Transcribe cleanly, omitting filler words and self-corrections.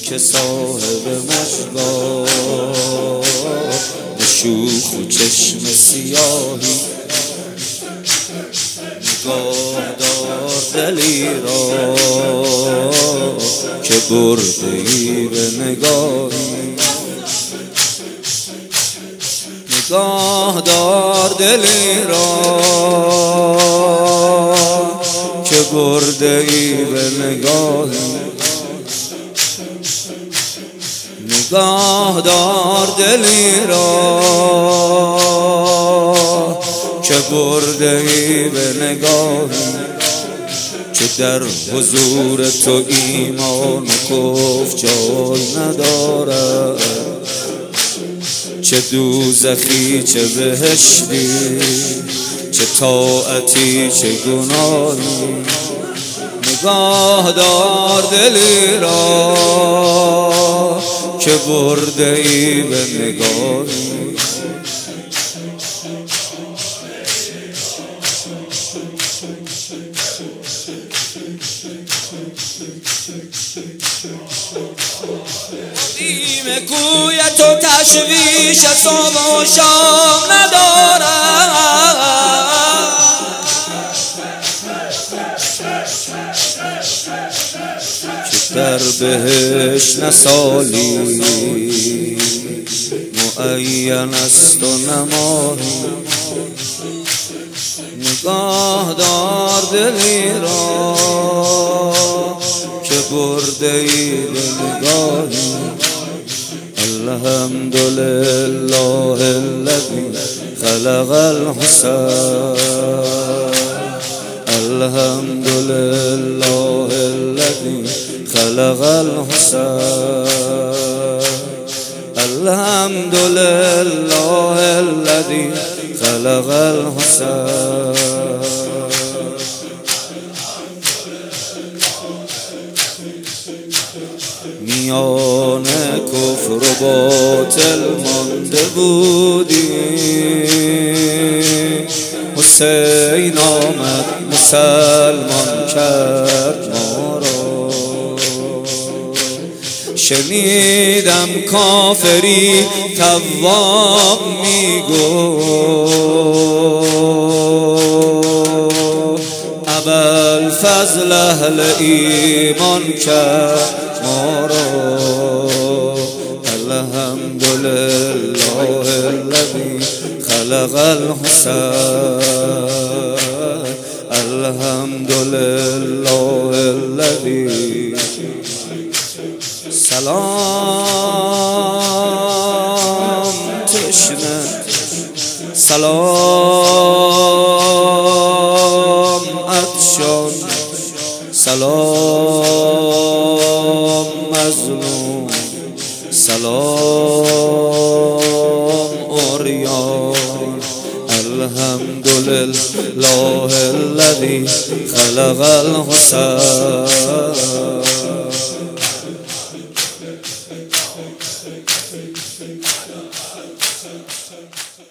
که صاحب مشگاه شوخ و چشم سیاهی نگاه دار دلی را که برده ای به نگاهی نگاه دار دلی را که برده ای به نگاهی نگاه دار دلی را که برده ای به نگاهی که در حضور تو ایمان و کفر جای ندارد چه دوزخی چه بهشتی چه طاعتی چه گناهی نگاه دار دلی را که برده ای به نگاهی دیم کوی تو تشویش صبح و شام ندارد که در بهشت نه سالی معین است و نماهی نگاه دار دلی را که برده ای به نگاهی الحمدلله الذی خلق الحسن الحمدلله الذی خلق الحسن الحمدلله الذی خلق الحسن میان کفر و باطل مانده بودی حسین آمد مسلمان کرد ما را شنیدم کافری تواب میگفت ابوالفضل اهل ایمان کرد ما را الحمدلله الذی خلق الحسن الحمدلله الذی سلام تشنه سلام عطشان سلام مظلوم سلام عریان الحمدلله الذی خلق الحسن